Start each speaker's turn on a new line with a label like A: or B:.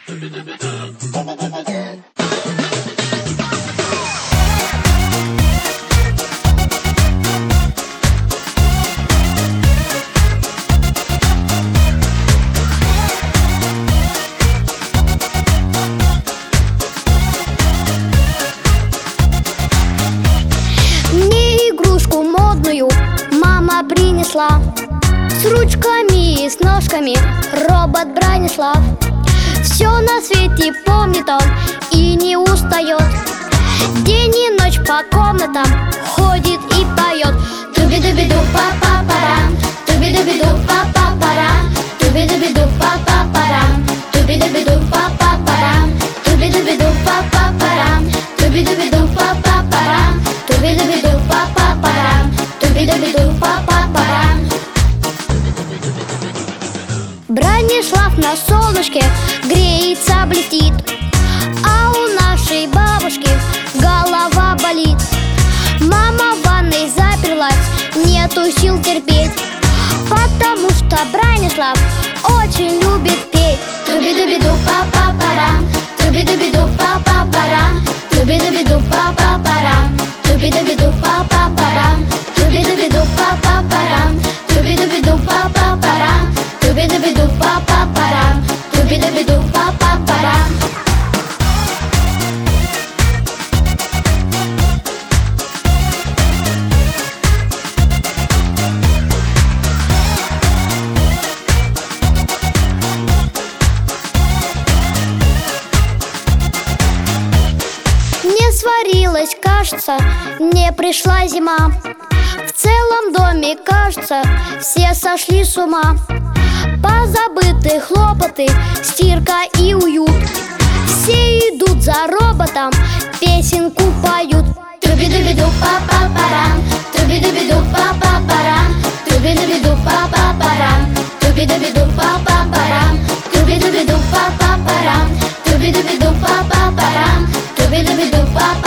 A: Мне игрушку модную мама принесла, с ручками и с ножками робот Бранислав. Все на свете помнит он и не устает, день и ночь по комнатам ходит и поет. Туби-дуби-ду па-па-парам, туби-дуби-ду па-па-парам, туби-дуби-ду па-па-парам, туби-дуби-ду па-па-парам, туби-дуби-ду па-па-парам, туби-дуби-ду па-па-парам, туби-дуби-ду па-па-парам, туби-дуби-ду па-па-парам. Бранислав на солнышке греется, блестит, а у нашей бабушки голова болит. Мама в ванной заперлась, нету сил терпеть, потому что Бранислав очень любит петь. Туби-дуби-ду па-па-парам, туби-дуби-ду па-па-парам, туби-дуби-ду па-па-парам, туби-дуби-ду па-па-парам, туби-дуби-ду па-па-парам, туби-дуби-ду па-па-парам, туби-дуби-ду па-па-парам, туби-дуби-ду па-па-парам. Не сварилась, кажется, не пришла зима. В целом доме, кажется, все сошли с ума. Позабыты хлопоты, стирка и уют. Все идут за роботом, песенку поют. Туби-дуби-ду па-па-парам, туби-дуби-ду па-па-парам, туби-дуби-ду па-па-парам, туби-дуби-ду па-па-парам, туби-дуби-ду па-па-парам, туби-дуби-ду па-па-парам, туби-дуби-ду па-па-парам.